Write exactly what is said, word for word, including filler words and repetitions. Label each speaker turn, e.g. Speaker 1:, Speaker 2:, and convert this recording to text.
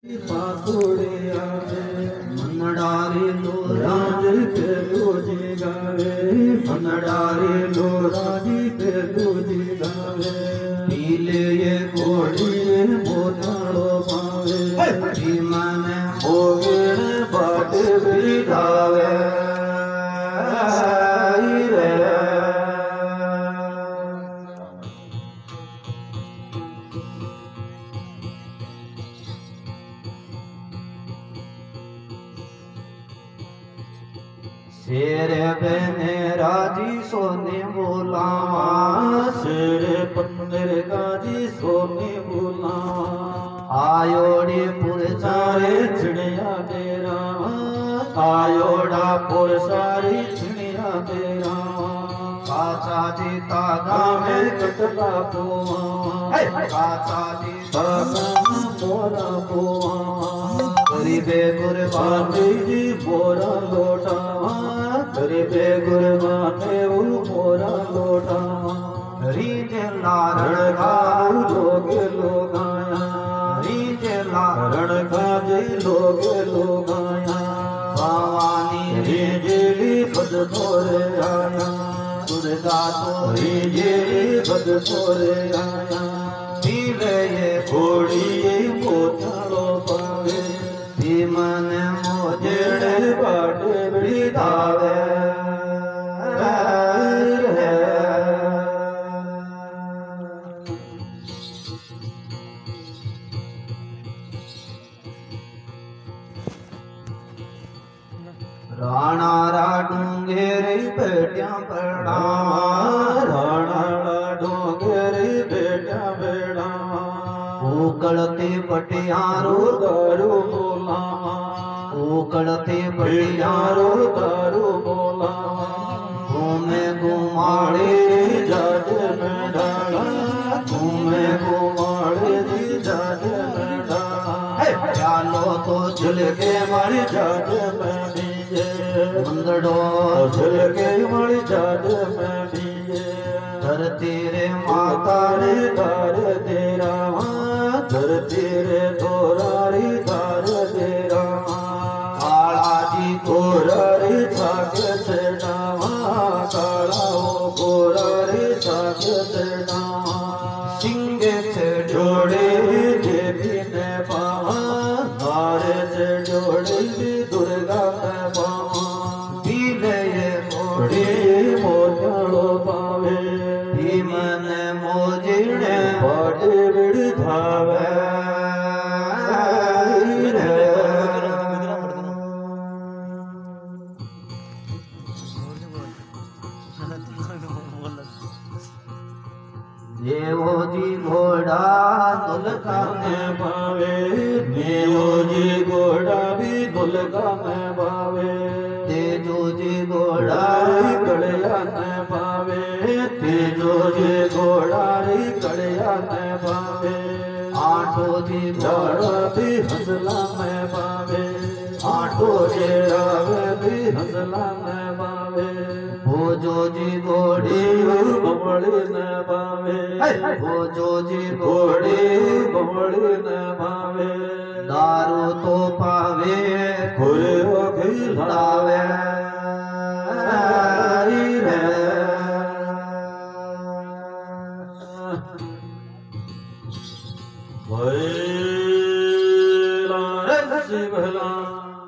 Speaker 1: पातोड़े आवे मनडारे लो राज पे लोजी गावे मनडारे लो राजी पे लोजी गावे पीले ये घोड़ी मोताड़ो पावे मन भोगेण बाट बिठावे शेर बने राजी सोने बोलावा शेर पंदर गाजी सोने बोलावा आयोड़े पुर सारे चिड़िया तेरा आयोड़ा पुर सारी चिड़िया तेरा काचा जी तागा में कटला पोवा काचा जी तागा मोरा पोवा गरीबे गुरबानी जी मोरा लोटावा गरीबे गुरबाने वो मोरा लोटावा रीजे लारण गाऊ लोगे लोगाया रीजे लारण गाजे लोगे लोगाया भवानी रीजे बद तोरे आया दुर्गा तो रीजे बद तोरे आया पीले ये घोड़ी ये मोताड़ो पावे मन मोजड़े बाटे बिठावे राणा राडूंगेरे बेटिया पड़ावा राणा राडूंगेरे बेटिया बेड़ावा उकड़ते पटियारो दारू बोलावा उकड़ते पटियारो दारू बोलावा घूमे घुमाड़े जज में डाला घूमे घुमाड़े जज में डाला चालो तो झुलके मर जज में डीजे बंदड़ो झुलके मर जज में डीजे धरती रे माता रे धर तेरा धरती रे तोरारी धार तेरा काला जी गोरारी छाके से डावा काला ओ गोरारी छाके से डावा सिंगे से जोड़े देवी ने पावा धारे से जोड़े दुर्गा ने पावा पीले ये मोड़ी मोजाड़ो पावे भीमन मोजिणे बड़े बिड़ धावे देवो जी घोड़ा दुल्का में पावे देवो जी घोड़ा भी दुल्का में पावे तेजो जी घोड़ा कड़िया में पावे तेजो जी घोड़ा कड़िया में पावे आठो जी घोड़ा भी हंसला में पावे आठो जे रावे भी हंसला में पावे भोजो जी घोड़ी बमड़ी न पावे भोजो जी घोड़ी बमड़ी न पावे दारू तो पावे खुरो खिलावे भला